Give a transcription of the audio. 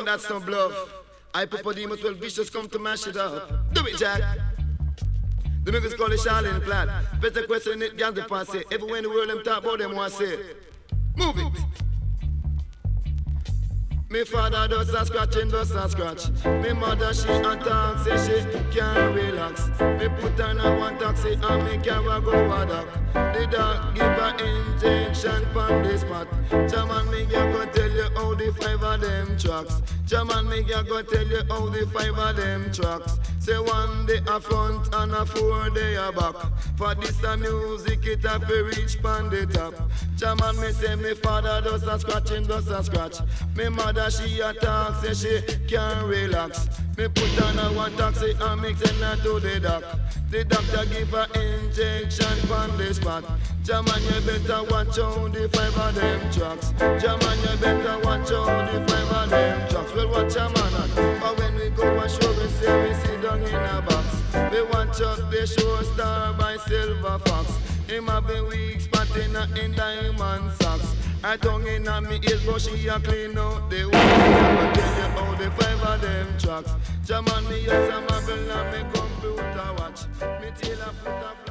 that's no bluff. Hypopodemus well vicious come to mash it up. Do it, Jack. The niggas call it Charlene Platt. Better question it, got the passe. Everywhere in the world them talk about them want to say. Move it. Me father does a scratching, does a scratch. Me mother she attack, say she can't relax. Me put her in a one taxi and me carry go a dock. The doc give her injection from the spot. Jaman me go tell you how the 5 of them tracks. Jaman me go tell you how the 5 of them tracks. Say one day a front and a 4 day a back. For this a music it a fi reach pan the top. Jaman me say me father does a scratching, does a scratch. Me mother she attack, say she can't relax. Me put on a one taxi and me send her to the doc. The doctor give her injection from the spot. Jaman you better watch out the 5 of them tracks. Jaman you better watch out the 5 of them tracks. Well watch a man on. But when we go a show we say we sit down in a box. We watch out the show star by Silver Fox. Him have a weak spot in diamond socks. I tongue in on me ears but she a clean out the wall. I tell you how the 5 of them tracks. Jaman me yes I'm a bill and me computer watch. Me tail a foot a